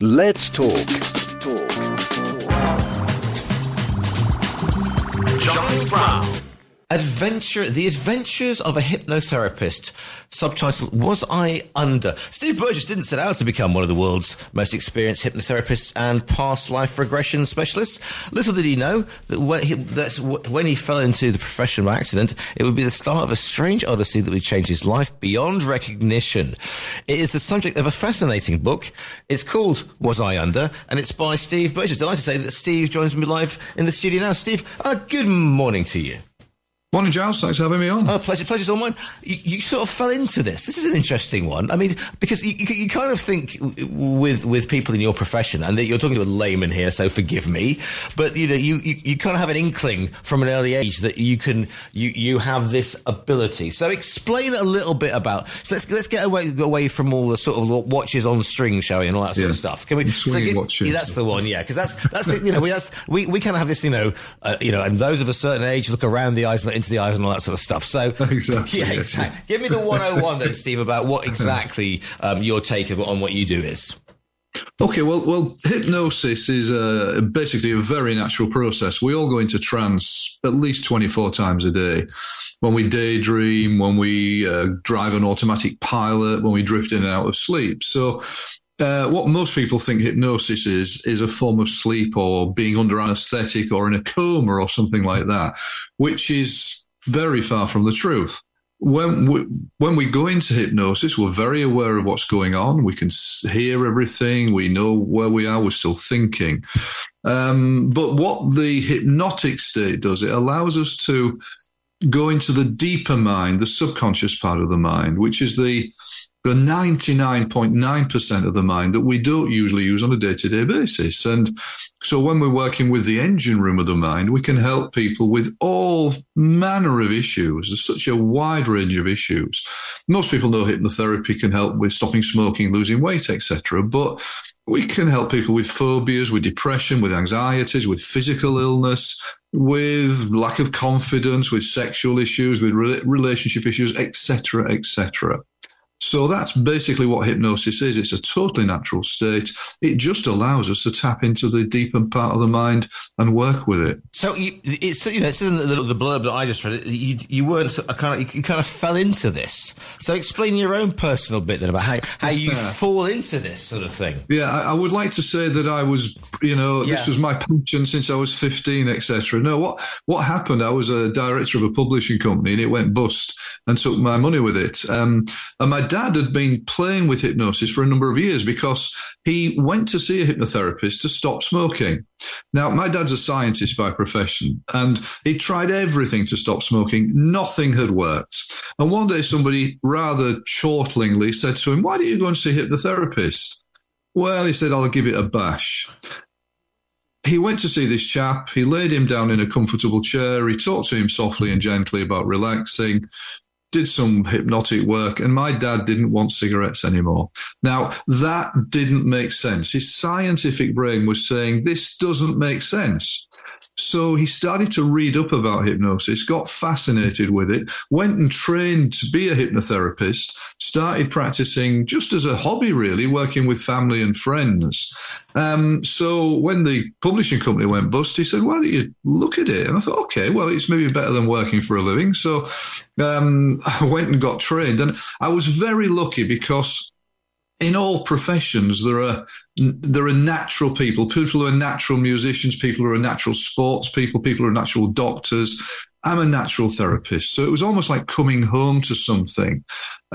Let's talk. Giles Brown. The Adventures of a Hypnotherapist, subtitled Was I Under? Steve Burgess didn't set out to become one of the world's most experienced hypnotherapists and past life regression specialists. Little did he know that when he fell into the profession by accident, it would be the start of a strange odyssey that would change his life beyond recognition. It is the subject of a fascinating book. It's called Was I Under? And it's by Steve Burgess. Delighted to say that Steve joins me live in the studio now. Steve, good morning to you. Morning, Giles. Thanks for having me on. Oh, pleasure's all mine. You sort of fell into this. This is an interesting one. I mean, because you kind of think with people in your profession, and you're talking to a layman here, so forgive me, but you kind of have an inkling from an early age that you have this ability. So explain a little bit about. So let's get away from all the sort of watches on string, shall we, and all that sort of stuff. Can we? Watches. Yeah, that's the one. Yeah, because that's we kind of have this and those of a certain age look around the eyes, into the eyes and all that sort of stuff. So, exactly. Yeah, exactly. Give me the 101 then, Steve, about what exactly your take on what you do is. Okay, well, hypnosis is basically a very natural process. We all go into trance at least 24 times a day. When we daydream, when we drive an automatic pilot, when we drift in and out of sleep. So what most people think hypnosis is a form of sleep or being under anesthetic or in a coma or something like that, which is very far from the truth. When we go into hypnosis, we're very aware of what's going on. We can hear everything. We know where we are. We're still thinking. But what the hypnotic state does, it allows us to go into the deeper mind, the subconscious part of the mind, which is the 99.9% of the mind that we don't usually use on a day-to-day basis. And so when we're working with the engine room of the mind, we can help people with all manner of issues. There's such a wide range of issues. Most people know hypnotherapy can help with stopping smoking, losing weight, etc. But we can help people with phobias, with depression, with anxieties, with physical illness, with lack of confidence, with sexual issues, with relationship issues, etc., etc. So that's basically what hypnosis is. It's a totally natural state. It just allows us to tap into the deeper part of the mind and work with it. So it's in the blurb that I just read. You kind of fell into this. So explain your own personal bit then about how you fall into this sort of thing. Yeah, I would like to say that I was, this was my passion since I was 15, etc. No, what happened? I was a director of a publishing company and it went bust and took my money with it. And my dad had been playing with hypnosis for a number of years because he went to see a hypnotherapist to stop smoking. Now, my dad's a scientist by profession, and he tried everything to stop smoking. Nothing had worked. And one day somebody rather chortlingly said to him, "Why don't you go and see a hypnotherapist?" Well, he said, "I'll give it a bash." He went to see this chap. He laid him down in a comfortable chair. He talked to him softly and gently about relaxing, did some hypnotic work, and my dad didn't want cigarettes anymore. Now, that didn't make sense. His scientific brain was saying, this doesn't make sense. So he started to read up about hypnosis, got fascinated with it, went and trained to be a hypnotherapist, started practicing just as a hobby, really, working with family and friends. So when the publishing company went bust, he said, "Why don't you look at it?" And I thought, okay, well, it's maybe better than working for a living. So I went and got trained. And I was very lucky because in all professions, there are natural people who are natural musicians, people who are natural sports people who are natural doctors. I'm a natural therapist. So it was almost like coming home to something.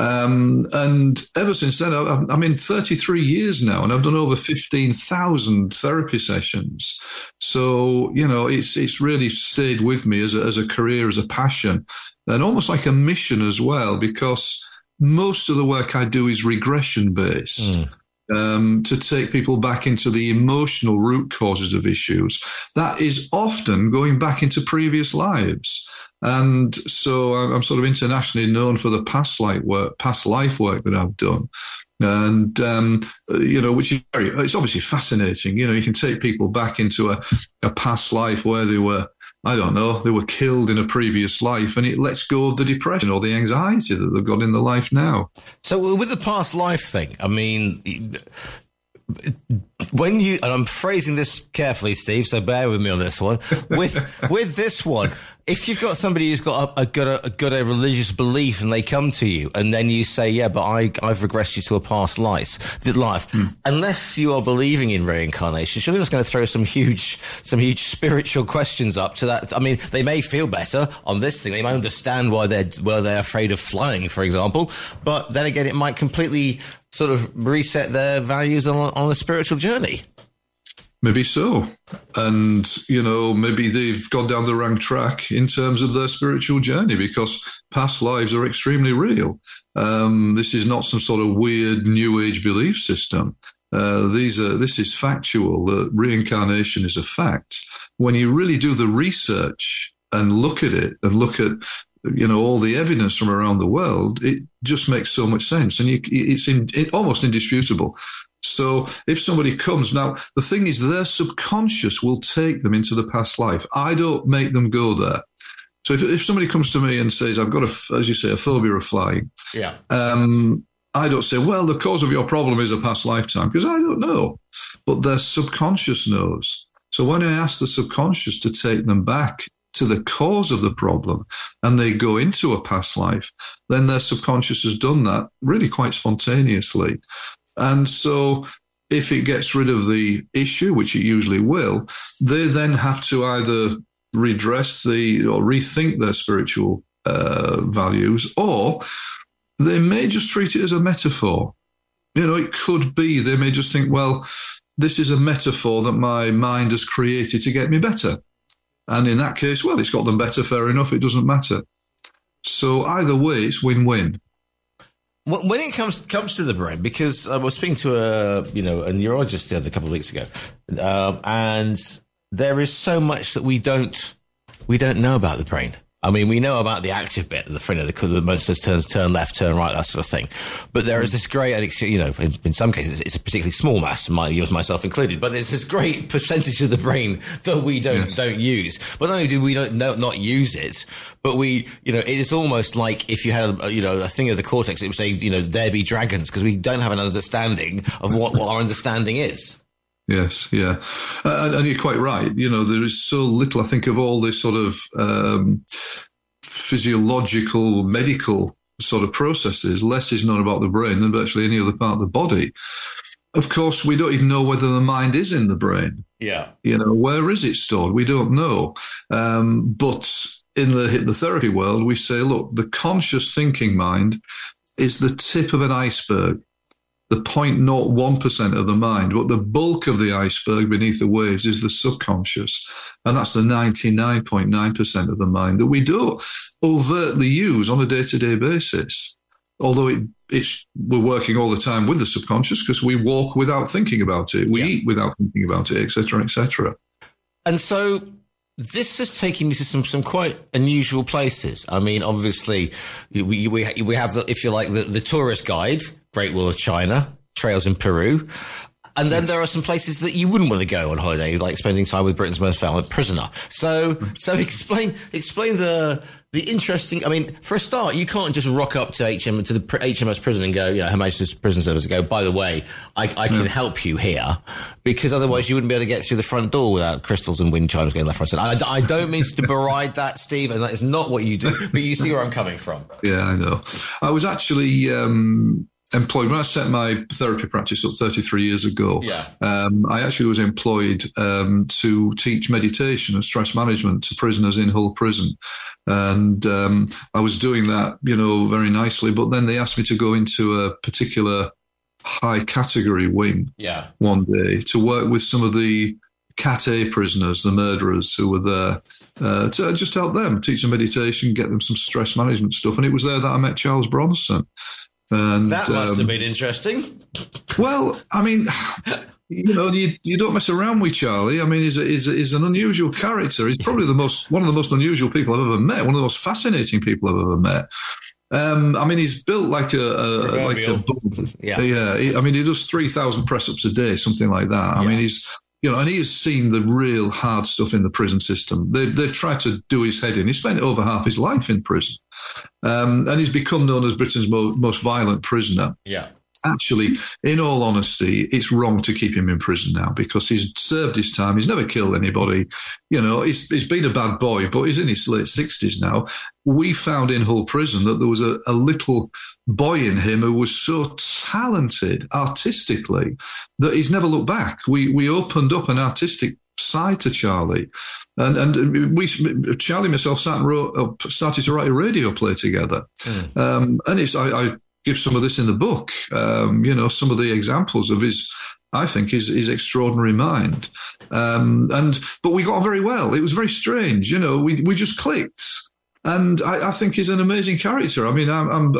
And ever since then, I'm in 33 years now, and I've done over 15,000 therapy sessions. So, it's really stayed with me as a career, as a passion, and almost like a mission as well, because most of the work I do is regression based. To take people back into the emotional root causes of issues. That is often going back into previous lives. And so I'm sort of internationally known for the past life work that I've done. And, which is it's obviously fascinating. You can take people back into a past life where they were, they were killed in a previous life, and it lets go of the depression or the anxiety that they've got in their life now. So with the past life thing, I mean, when you, and I'm phrasing this carefully, Steve, so bear with me on this one. With this one, if you've got somebody who's got a religious belief and they come to you and then you say, yeah, but I've regressed you to a past life, unless you are believing in reincarnation, surely that's going to throw some huge spiritual questions up to that. I mean, they may feel better on this thing. They may understand why they're afraid of flying, for example. But then again, it might completely sort of reset their values on a spiritual journey. Maybe so. And, maybe they've gone down the wrong track in terms of their spiritual journey, because past lives are extremely real. This is not some sort of weird new age belief system. This is factual. Reincarnation is a fact. When you really do the research and look at it and look at all the evidence from around the world, it just makes so much sense. And it's almost indisputable. So if somebody comes, now the thing is their subconscious will take them into the past life. I don't make them go there. So if somebody comes to me and says, I've got, as you say, a phobia of flying, I don't say, well, the cause of your problem is a past lifetime, because I don't know. But their subconscious knows. So when I ask the subconscious to take them back to the cause of the problem and they go into a past life, then their subconscious has done that really quite spontaneously. And so if it gets rid of the issue, which it usually will, they then have to either redress or rethink their spiritual values, or they may just treat it as a metaphor. It could be they may just think, well, this is a metaphor that my mind has created to get me better. And in that case, well, it's got them better, fair enough, it doesn't matter. So either way, it's win-win. When it comes to the brain, because I was speaking to a neurologist the other couple of weeks ago, and there is so much that we don't know about the brain. I mean, we know about the active bit, the front of the most of those turns, turn left, turn right, that sort of thing. But there is this great, in some cases, it's a particularly small mass, myself included, but there's this great percentage of the brain that we don't use. But not only do we not use it, but it is almost like if you had a thing of the cortex, it would say, there be dragons, because we don't have an understanding of what our understanding is. Yes, yeah. And you're quite right. There is so little, I think, of all this sort of physiological, medical sort of processes. Less is known about the brain than virtually any other part of the body. Of course, we don't even know whether the mind is in the brain. Yeah. Where is it stored? We don't know. But in the hypnotherapy world, we say, look, the conscious thinking mind is the tip of an iceberg. The 0.01% of the mind, but the bulk of the iceberg beneath the waves is the subconscious. And that's the 99.9% of the mind that we don't overtly use on a day-to-day basis. Although we're working all the time with the subconscious, because we walk without thinking about it. We eat without thinking about it, et cetera, et cetera. And so this has taken you to some quite unusual places. I mean, obviously, we have, if you like, the tourist guide, Great Wall of China, trails in Peru. And then there are some places that you wouldn't want to go on holiday, like spending time with Britain's most violent prisoner. So explain the interesting. I mean, for a start, you can't just rock up to the HMS prison and go, Her Majesty's Prison Service, and go, by the way, I can help you here, because otherwise you wouldn't be able to get through the front door without crystals and wind chimes going left, right, center. I don't mean to beride that, Steve, and that is not what you do, but you see where I'm coming from. Yeah, I know. I was actually employed when I set my therapy practice up 33 years ago. I actually was employed to teach meditation and stress management to prisoners in Hull Prison, and I was doing that, very nicely. But then they asked me to go into a particular high category wing one day to work with some of the Cat A prisoners, the murderers who were there, to just help them, teach them meditation, get them some stress management stuff. And it was there that I met Charles Bronson. And that must have been interesting. Well, I mean, you don't mess around with Charlie. I mean, he's an unusual character. He's probably one of the most unusual people I've ever met. One of the most fascinating people I've ever met. I mean, he's built like a I mean, he does 3,000 press-ups a day, something like that. I mean, he's. And he has seen the real hard stuff in the prison system. They've tried to do his head in. He spent over half his life in prison. And he's become known as Britain's most violent prisoner. Yeah. actually, in all honesty, it's wrong to keep him in prison now because he's served his time. He's never killed anybody. You know, he's been a bad boy, but he's in his late 60s now. We found in Hull Prison that there was a little boy in him who was so talented artistically that he's never looked back. We opened up an artistic side to Charlie, and Charlie and myself started to write a radio play together. And I give some of this in the book, some of the examples of his extraordinary mind. But we got on very well. It was very strange. You know, we just clicked. And I think he's an amazing character. I mean,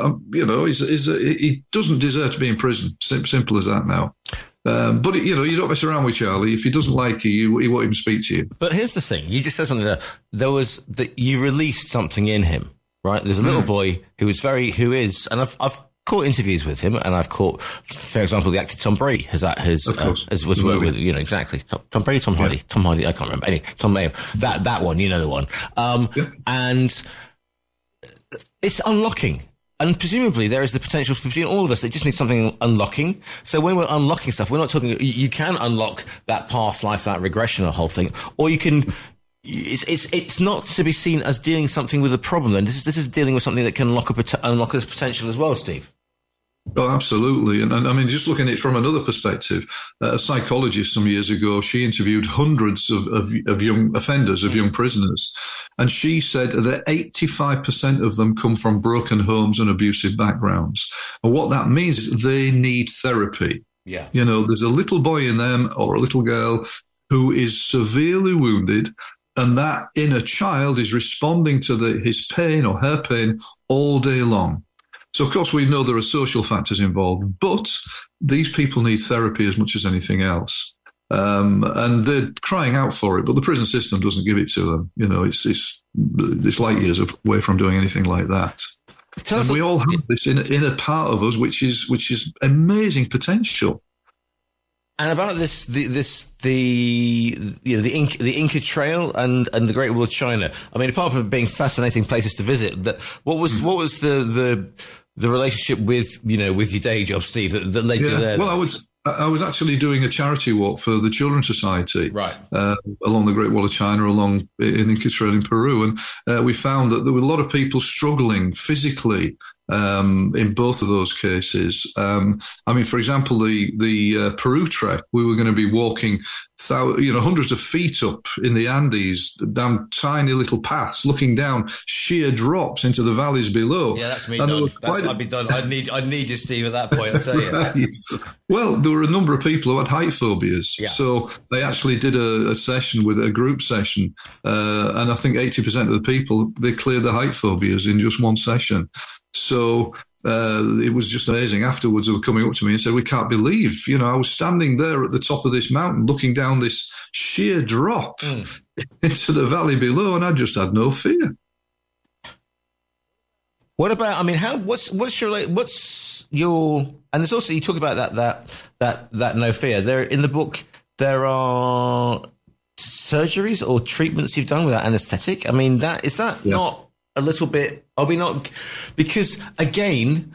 he doesn't deserve to be in prison. Simple as that now. But, you don't mess around with Charlie. If he doesn't like you, he won't even speak to you. But here's the thing. You just said something there. You released something in him, right? There's a little boy who is, and I've caught interviews with him, and I've caught, for example, the actor Tom Brady was worked with, exactly. Tom Brady, Tom Hardy, I can't remember. Anyway, that one, the one. And it's unlocking. And presumably there is the potential between all of us. It just needs something unlocking. So when we're unlocking stuff, we're not talking, you can unlock that past life, that regression, the whole thing, or you can, it's not to be seen as dealing something with a problem. Then this is dealing with something that can unlock its potential as well, Steve. Oh, absolutely. And I mean, just looking at it from another perspective, a psychologist some years ago, she interviewed hundreds of young offenders, of young prisoners. And she said that 85% of them come from broken homes and abusive backgrounds. And what that means is they need therapy. Yeah. There's a little boy in them or a little girl who is severely wounded, and that inner child is responding to his pain or her pain all day long. So, of course, we know there are social factors involved, but these people need therapy as much as anything else. And they're crying out for it, but the prison system doesn't give it to them. It's light years away from doing anything like that. And we all have this inner part of us, which is amazing potential. And about the Inca Trail and the Great Wall of China. I mean, apart from being fascinating places to visit, what was the relationship with your day job, Steve, that led you there? Well, I was actually doing a charity walk for the Children's Society, right, along the Great Wall of China, along in Inca Trail in Peru, and we found that there were a lot of people struggling physically in both of those cases. I mean, for example, the Peru trek, we were going to be walking hundreds of feet up in the Andes, down tiny little paths, looking down sheer drops into the valleys below. Yeah, that's me done. I'd be done. I'd need you, Steve, at that point, I'll tell you. Right. Well, there were a number of people who had height phobias. Yeah. So they actually did a session with a group session. And I think 80% of the people, they cleared the height phobias in just one session. So it was just amazing. Afterwards, they were coming up to me and said, "We can't believe, I was standing there at the top of this mountain looking down this sheer drop into the valley below, and I just had no fear." What about, I mean, what's your, and there's also, you talk about that no fear. There in the book, there are surgeries or treatments you've done without anesthetic. I mean, is that not a little bit, are we not, because again,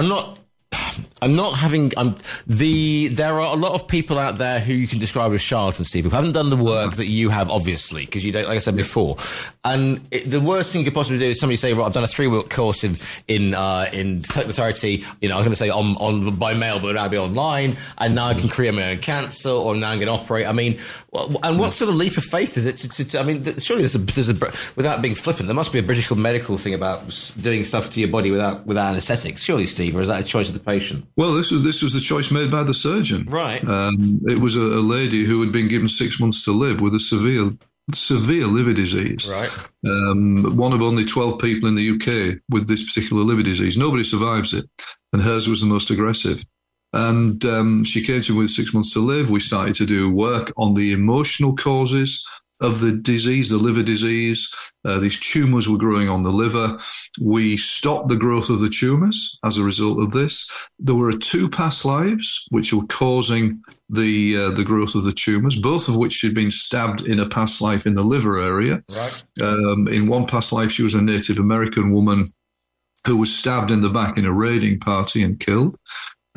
there are a lot of people out there who you can describe as charlatans, Steve, who haven't done the work that you have, obviously, because you don't, like I said before. And the worst thing you could possibly do is somebody say, "Well, I've done a 3-week course in authority. I was going to say on by mail, but now it'll be online, and now I can create my own cancer, or now I'm going to operate." I mean, and what sort of leap of faith is it? I mean, surely there's a without being flippant, there must be a British medical thing about doing stuff to your body without anaesthetics, surely, Steve, or is that a choice of the patient? Well, this was the choice made by the surgeon. Right. It was a lady who had been given 6 months to live with a severe liver disease. Right. One of only 12 people in the UK with this particular liver disease. Nobody survives it, and hers was the most aggressive. And she came to me with 6 months to live. We started to do work on the emotional causes of the disease, the liver disease. These tumours were growing on the liver. We stopped the growth of the tumours as a result of this. There were 2 past lives which were causing the growth of the tumours, both of which had been stabbed in a past life in the liver area. Right. In one past life, she was a Native American woman who was stabbed in the back in a raiding party and killed.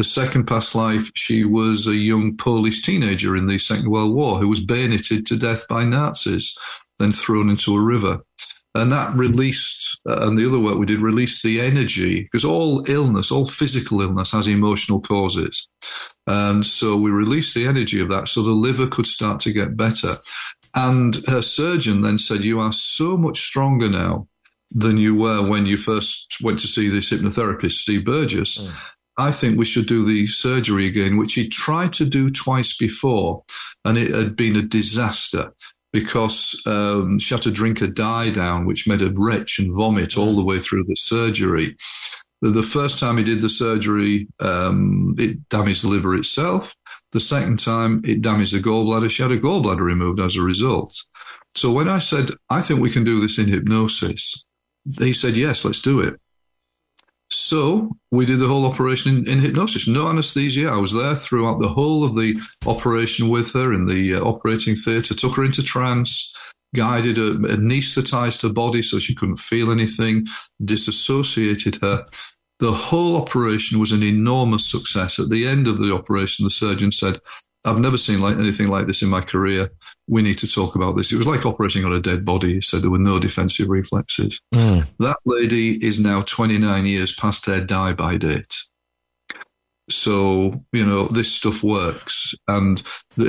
The second past life, she was a young Polish teenager in the Second World War who was bayoneted to death by Nazis, then thrown into a river. And that released, and the other work we did, released the energy, because all illness, all physical illness has emotional causes. And so we released the energy of that so the liver could start to get better. And her surgeon then said, you are so much stronger now than you were when you first went to see this hypnotherapist, Steve Burgess. I think we should do the surgery again, which he tried to do twice before, and it had been a disaster because she had to drink a dye down, which made her retch and vomit all the way through the surgery. The first time he did the surgery, it damaged the liver itself. The second time, it damaged the gallbladder. She had a gallbladder removed as a result. So when I said, I think we can do this in hypnosis, he said, yes, let's do it. So we did the whole operation in hypnosis, no anesthesia. I was there throughout the whole of the operation with her in the operating theatre, took her into trance, guided her, anesthetized her body so she couldn't feel anything, disassociated her. The whole operation was an enormous success. At the end of the operation, the surgeon said, I've never seen anything like this in my career. We need to talk about this. It was like operating on a dead body. He said there were no defensive reflexes. That lady is now 29 years past her die-by date. So, this stuff works. And,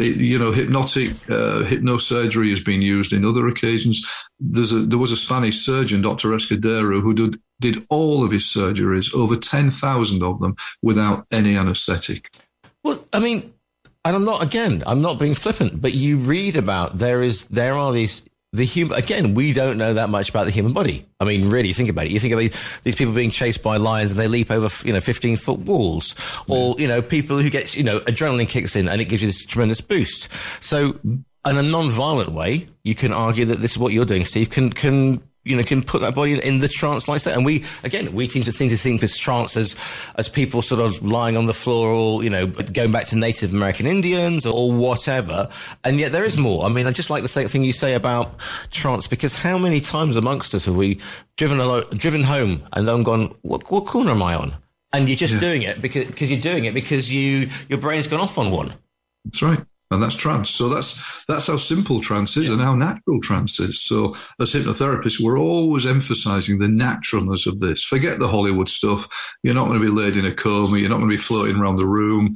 hypnosurgery has been used in other occasions. There was a Spanish surgeon, Dr. Escudero, who did all of his surgeries, over 10,000 of them, without any anesthetic. Well, I mean, and I'm not being flippant, but you read about there are these, again, we don't know that much about the human body. I mean, really think about it. You think about these people being chased by lions and they leap over, 15-foot walls, or, people who get, adrenaline kicks in and it gives you this tremendous boost. So in a non-violent way, you can argue that this is what you're doing, Steve, can put that body in the trance like that. And we seem to think of trance as people sort of lying on the floor or, going back to Native American Indians or whatever. And yet there is more. I mean, I just like the same thing you say about trance, because how many times amongst us have we driven home and then gone, what corner am I on? And you're just doing it because you're doing it because your brain's gone off on one. That's right. And that's trance. So that's how simple trance is and how natural trance is. So as hypnotherapists, we're always emphasizing the naturalness of this. Forget the Hollywood stuff. You're not going to be laid in a coma. You're not going to be floating around the room.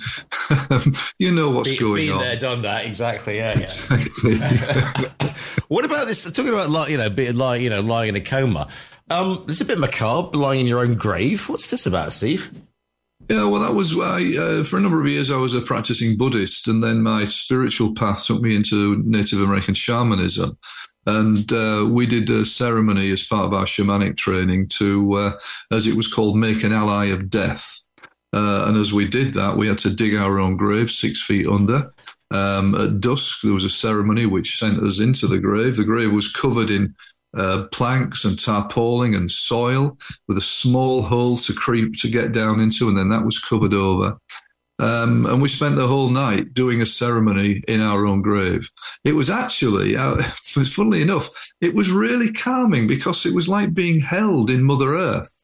You know what's going on. Been there, done that. Exactly. Yeah. Exactly. What about this? Talking about lying in a coma. It's a bit macabre, lying in your own grave. What's this about, Steve? Yeah, well, that was for a number of years I was a practicing Buddhist, and then my spiritual path took me into Native American shamanism. And we did a ceremony as part of our shamanic training to, as it was called, make an ally of death. And as we did that, we had to dig our own grave 6 feet under. At dusk, there was a ceremony which sent us into the grave. The grave was covered in planks and tarpaulin and soil with a small hole to get down into, and then that was covered over. And we spent the whole night doing a ceremony in our own grave. It was actually, funnily enough, it was really calming because it was like being held in Mother Earth.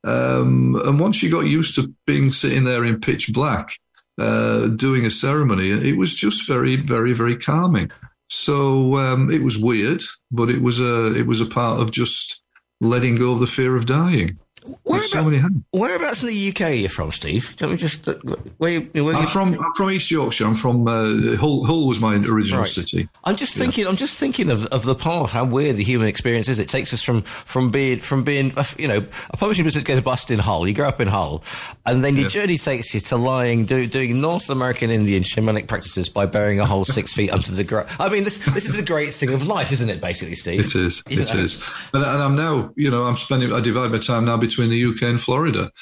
And once you got used to sitting there in pitch black, doing a ceremony, it was just very, very, very calming. So it was weird, but it was a part of just letting go of the fear of dying. Whereabouts in the UK are you from, Steve? Tell me just I'm from East Yorkshire. I'm from Hull was my original city. I'm just thinking of the path, how weird the human experience is. It takes us from being a publishing business goes bust in Hull. You grow up in Hull, and then your journey takes you to doing North American Indian shamanic practices by burying a hole 6 feet under the ground. I mean, this is the great thing of life, isn't it? Basically, Steve. It is. It is. And I'm now, I divide my time now between the UK and Florida.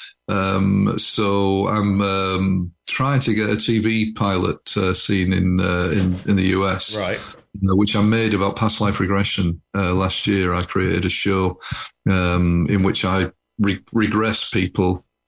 So I'm trying to get a TV pilot scene in the US, right? Which I made about past life regression last year. I created a show in which I regress people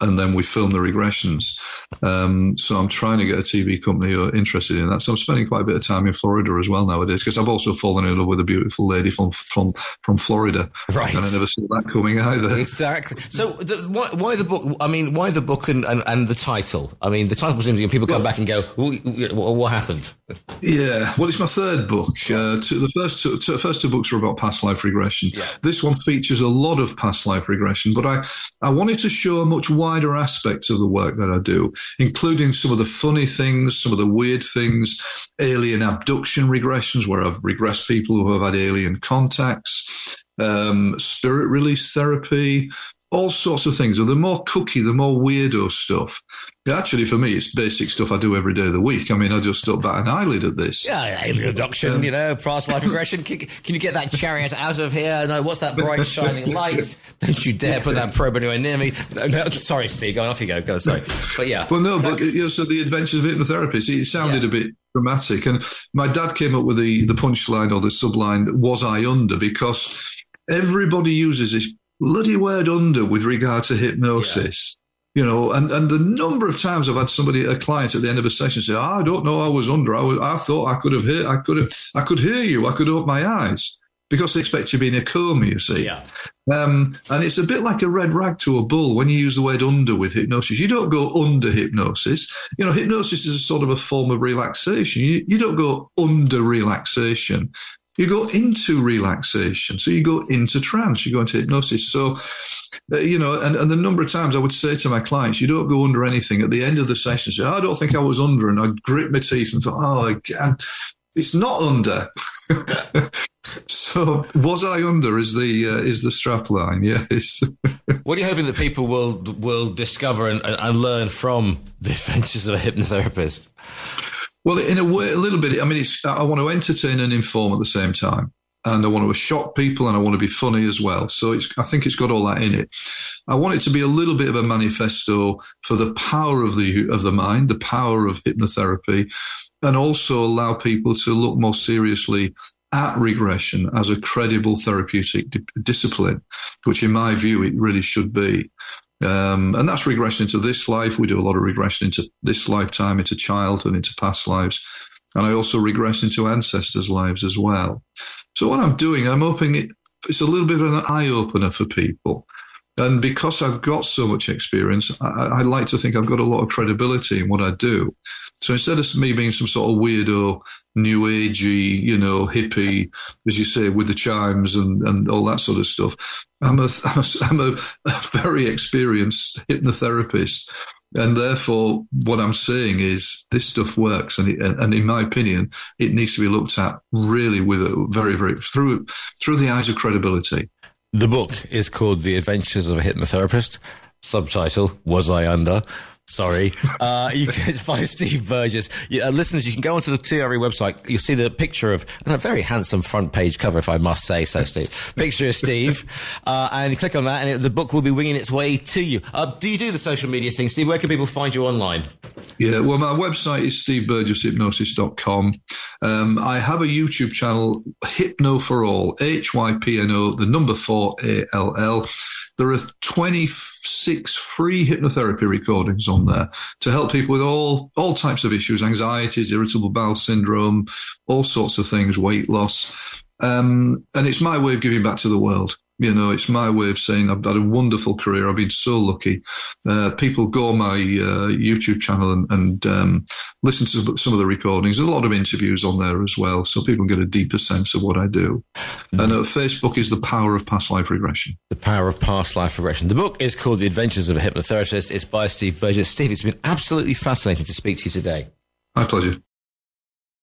and then we film the regressions. So I'm trying to get a TV company who are interested in that. So I'm spending quite a bit of time in Florida as well nowadays, because I've also fallen in love with a beautiful lady from Florida. Right. And I never saw that coming either. Exactly. So why the book? I mean, why the book and the title? I mean, the title was interesting. People come back and go, what happened? Yeah. Well, it's my third book. The first two books were about past life regression. Yeah. This one features a lot of past life regression, but I wanted to show a much wider aspect of the work that I do, including some of the funny things, some of the weird things, alien abduction regressions, where I've regressed people who have had alien contacts, spirit release therapy, all sorts of things. So the more kooky, the more weirdo stuff. Actually, for me, it's basic stuff I do every day of the week. I mean, I just don't bat an eyelid at this. Yeah, alien abduction, past life regression. Can you get that chariot out of here? No, what's that bright shining light? Don't you dare put that probe anywhere near me. No, sorry, Steve, go on, off you go. Sorry. But yeah. Well, no, but so the Adventures of Hypnotherapist, it sounded a bit dramatic. And my dad came up with the punchline or the subline, was I under? Because everybody uses this bloody word under with regard to hypnosis. Yeah. And the number of times I've had a client at the end of a session say, I don't know, I was under. I thought I could hear you. I could open my eyes, because they expect you to be in a coma, you see. Yeah. And it's a bit like a red rag to a bull when you use the word under with hypnosis. You don't go under hypnosis. Hypnosis is a sort of a form of relaxation. You don't go under relaxation. You go into relaxation. So you go into trance, you go into hypnosis. So, and the number of times I would say to my clients, you don't go under anything. At the end of the session, say, I don't think I was under. And I'd grit my teeth and thought, it's not under. So was I under is the strap line. Yes. What are you hoping that people will discover and learn from the Adventures of a Hypnotherapist? Well, in a way, a little bit. I mean, I want to entertain and inform at the same time, and I want to shock people, and I want to be funny as well. So I think it's got all that in it. I want it to be a little bit of a manifesto for the power of the mind, the power of hypnotherapy, and also allow people to look more seriously at regression as a credible therapeutic discipline, which in my view it really should be. And that's regression into this life. We do a lot of regression into this lifetime, into childhood, into past lives. And I also regress into ancestors' lives as well. So what I'm doing, I'm hoping it's a little bit of an eye-opener for people. And because I've got so much experience, I like to think I've got a lot of credibility in what I do. So instead of me being some sort of weirdo, new agey, hippie, as you say, with the chimes and all that sort of stuff, I'm a very experienced hypnotherapist. And therefore, what I'm saying is this stuff works. And in my opinion, it needs to be looked at really with a very, very through the eyes of credibility. The book is called The Adventures of a Hypnotherapist. Subtitle, Was I Under? Sorry. It's by Steve Burgess. Listeners, you can go onto the TRE website. You'll see the picture of a very handsome front page cover, if I must say so, Steve. Picture of Steve. And you click on that, and the book will be winging its way to you. Do you do the social media thing, Steve? Where can people find you online? Yeah, well, my website is steveburgesshypnosis.com. I have a YouTube channel, Hypno for All, HYPNO, the number 4 ALL. There are 26 free hypnotherapy recordings on there to help people with all types of issues, anxieties, irritable bowel syndrome, all sorts of things, weight loss. And it's my way of giving back to the world. It's my way of saying I've had a wonderful career. I've been so lucky. People go on my YouTube channel and listen to some of the recordings. There's a lot of interviews on there as well, so people get a deeper sense of what I do. And Facebook is The Power of Past Life Regression. The Power of Past Life Regression. The book is called The Adventures of a Hypnotherapist. It's by Steve Burgess. Steve, it's been absolutely fascinating to speak to you today. My pleasure.